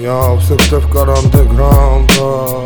Я в сективкар андеграунда.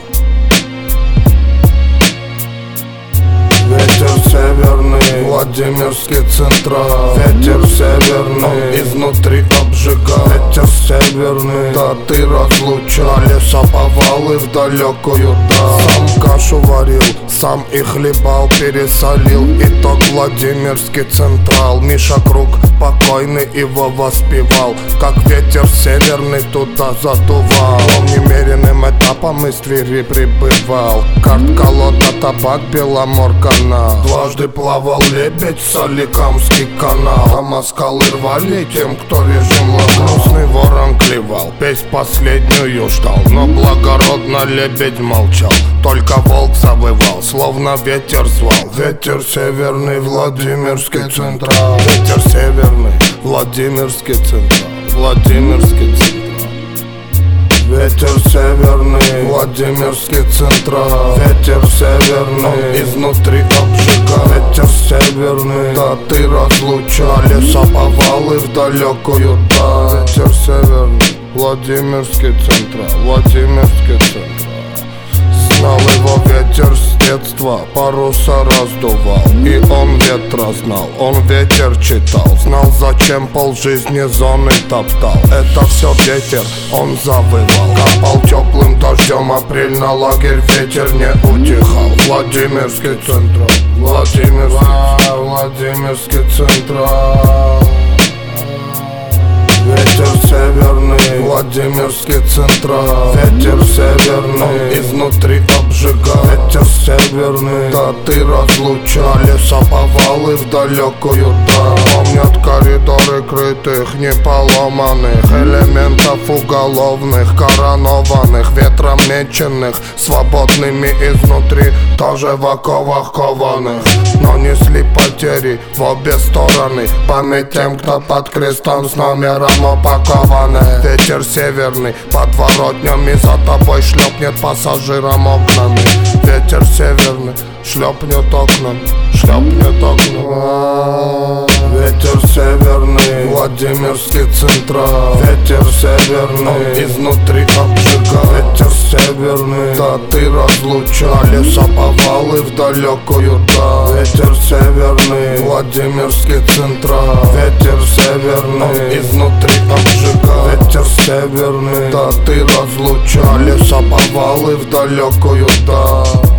Ветер северный, Владимирский Централ. Ветер северный, он изнутри обжигает. Ветер северный, да ты разлучал лесоповалы в далекую даль. Сам кашу варил, сам и хлебал, пересолил. Итог Владимирский Централ. Миша Круг покойный его воспевал. Как ветер северный туда задувал. Он немеренным этапом из Твери прибывал. Карт, колода, табак, Беломорка. Дважды плавал лебедь, Соликамский канал. А москалы рвали тем, кто режим ломал. Грустный ворон клевал, песнь последнюю ждал. Но благородно лебедь молчал, только волк завывал, словно ветер звал. Ветер северный, Владимирский Централ. Ветер северный, Владимирский Централ. Владимирский Централ. Ветер северный, Владимирский Централ. Ветер северный, он изнутри обжигает. Ветер северный, да ты разлучал лесоповалы в далекую даль. Ветер северный, Владимирский Централ. Владимирский Централ. Знал его ветер с детства, паруса раздувал. И он ветра знал, он ветер читал. Знал, зачем полжизни зоны топтал. Это все ветер, он завывал. Капал теплым дождем, апрель на лагерь ветер не утихал. Владимирский Централ. Владимирский Централ. Ветер северный, Владимирский Централ. Ветер северный, он изнутри обжигает. Ветер северный, да ты разлучал лесоповалы в далекую даль. Помнят коридоры крытых, не поломанных элементов уголовных, коронованных, ветром меченных, свободными изнутри, тоже в оковах кованых. Но несли потери в обе стороны, память тем, кто под крестом с номером упакованы. Ветер северный, подворотнями за тобой шлепнет пассажирам окнами. Ветер северный, шлепнет окнами, шлепнет окнами. Ветер северный, Владимирский Централ. Ветер северный, он изнутри обжигает. Ветер северный, да ты разлучал лесоповалы в далекую даль. Ветер северный, Владимирский Централ. Ветер северный, он изнутри обжигает. Ветер северный, да ты разлучал лесоповалы в далекую даль.